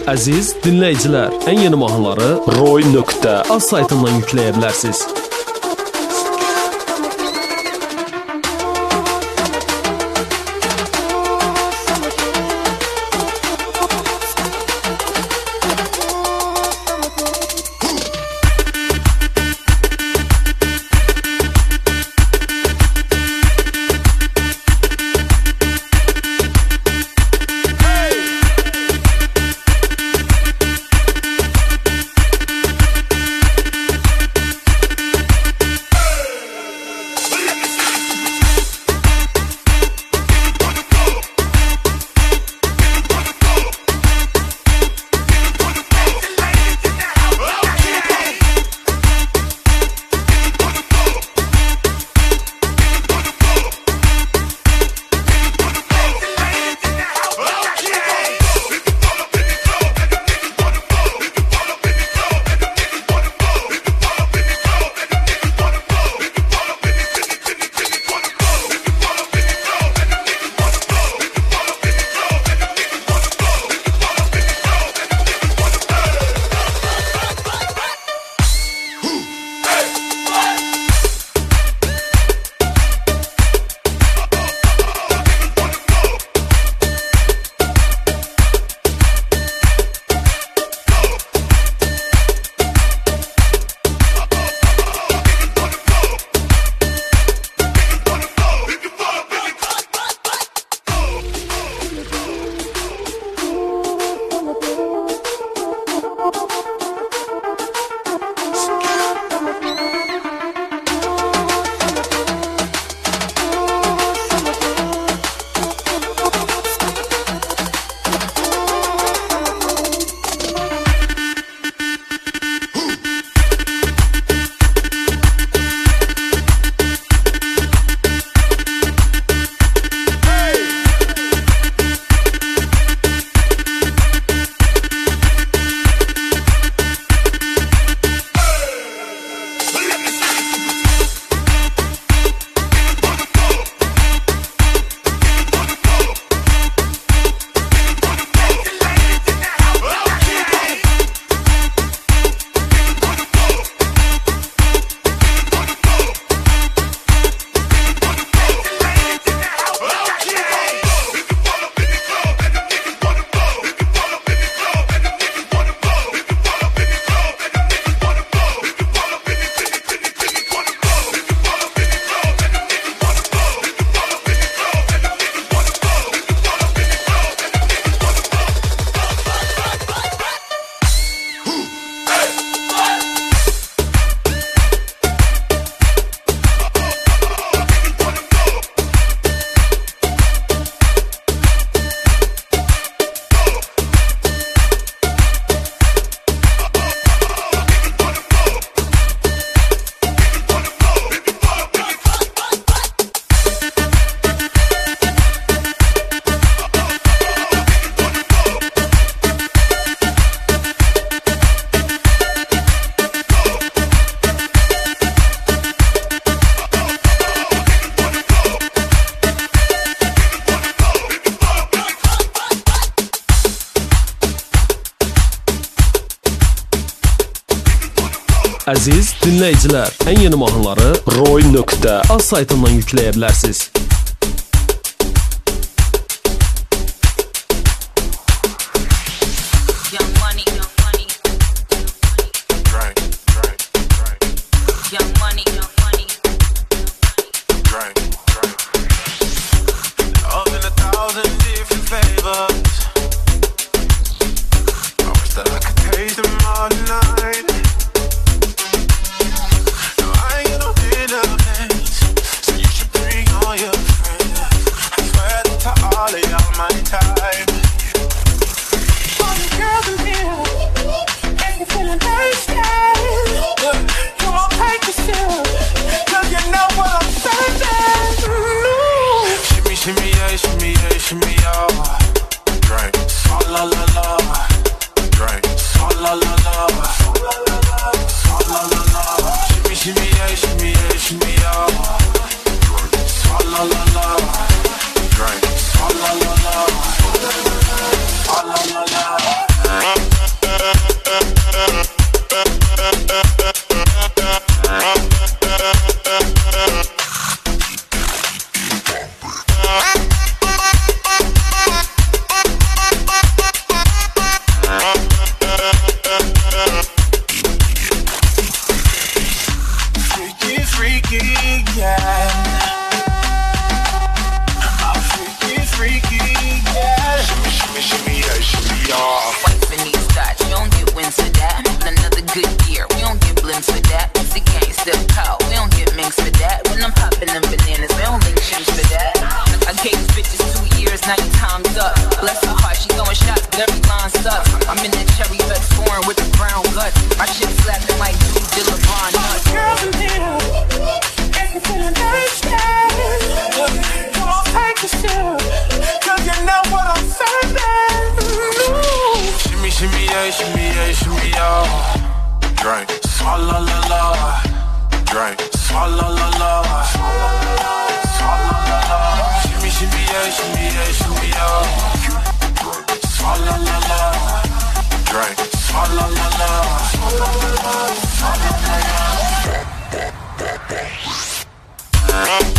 Əziz dinləyicilər, ən yeni mahnıları roy.az saytından yükləyə bilərsiniz. Əziz dinləyicilər, ən yeni mahnıları roy.az saytından yükləyə bilərsiniz. Drink. bless her heart. She throwing shots, but every line sucks. I'm in that cherry red foreign with the brown guts. My shit slapping like Duke de LeBron nuts. Girls in here, if you feeling thirsty, come on, take a sip, 'cause you know what I'm saying. Shimmy, shimmy, yeah, shimmy, yeah, shimmy, yeah. Drink, swalla la la. Drink, swalla la la. Swalla la la. Shimmy, shimmy, yeah, shimmy, yeah, shimmy, yeah. Swalla la la. Drink, swalla la la. Swalla la la. Swalla la la.